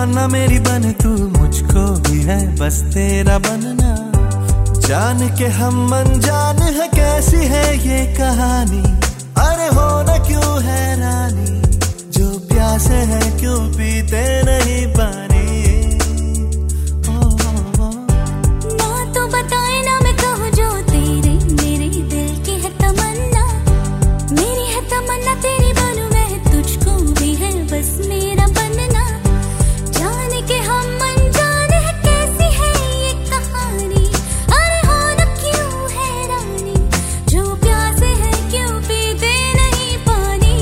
तमन्ना मेरी बन तू, मुझको भी है बस तेरा बनना। जान के हम अनजान है, कैसी है ये कहानी। अरे हो न क्यों हैरानी, जो प्यासे है क्यों पीते नहीं पानी। ना तो बताए ना मैं कहूँ जो तेरे मेरे दिल की है तमन्ना। मेरी है तमन्ना तेरी बनूं मैं, तुझको भी है बस मेरा बनना। जान के हम अनजान है, कैसी है ये कहानी। अरे हो न क्यों हैरानी, जो प्यासे है क्यों पीते नहीं पानी।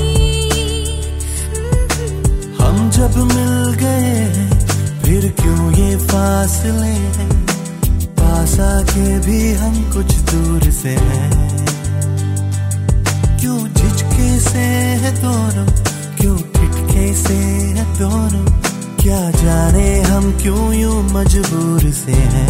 हम जब मिल गए फिर क्यों ये फासले हैं, पास आके भी हम कुछ दूर से हैं। क्यों झिझके से है दोनों, क्यों ठिठके से है दोनों। क्या जाने हम क्यों यूं मजबूर से हैं।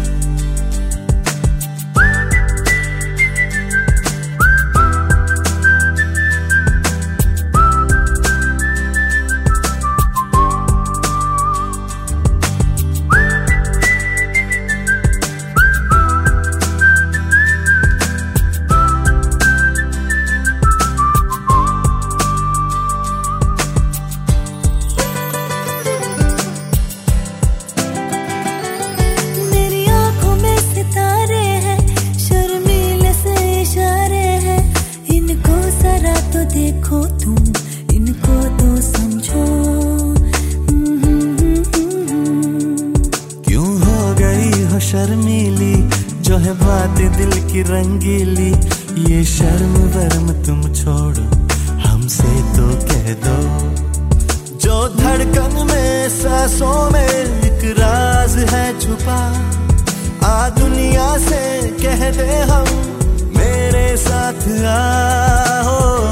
देखो तुम इनको तो समझो। क्यों हो गई हो शर्मीली, जो है बातें दिल की रंगीली। ये शर्म वर्म तुम छोड़ो, हमसे तो कह दो। जो धड़कन में सांसों में एक राज है छुपा, आ दुनिया से कह दे हम मेरे साथ आओ।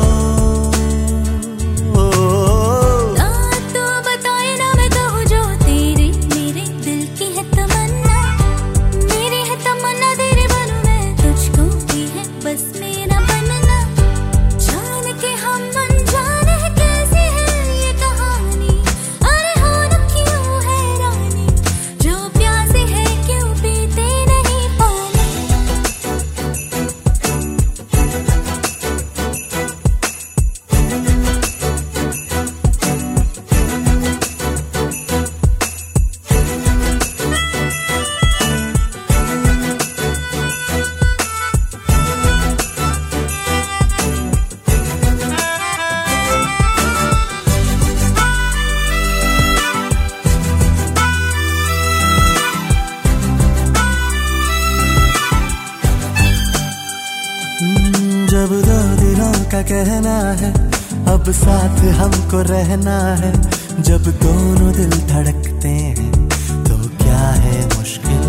जब दो दिलों का कहना है अब साथ हमको रहना है। जब दोनों दिल धड़कते हैं तो क्या है मुश्किल।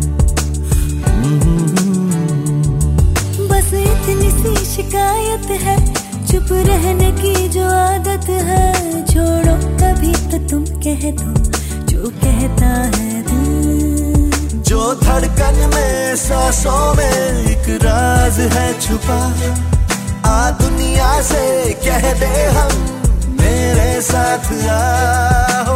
बस इतनी सी शिकायत है, चुप रहने की जो आदत है। छोड़ो कभी तो तुम कह दो जो कहता है दिल। जो धड़कन में सांसों में एक राज है छुपा, आ दुनिया से कह दे हम मेरे साथ आओ।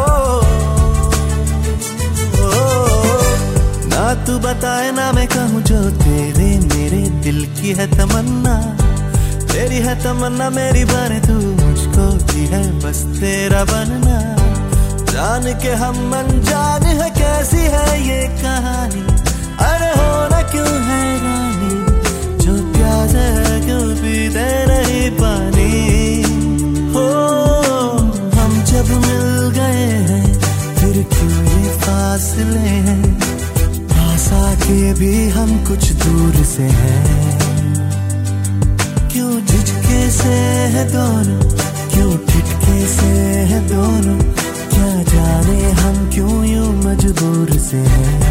ना तू बताए ना मैं कहूँ जो तेरे मेरे दिल की है तमन्ना। तेरी है तमन्ना मेरी बने तू, मुझको भी है बस तेरा बनना। जान के हम अनजान है, कैसी है ये कहानी। अरे हो न क्यों हैरानी, जो प्यास है क्यों पीते नहीं पानी। हो हम जब मिल गए हैं फिर क्यों ये फासले हैं, पास आके भी हम कुछ दूर से हैं। क्यों झिझके से है दोनों, क्यों ठिठके से है दोनों। क्या जाने हम क्यों यूं मजबूर से हैं।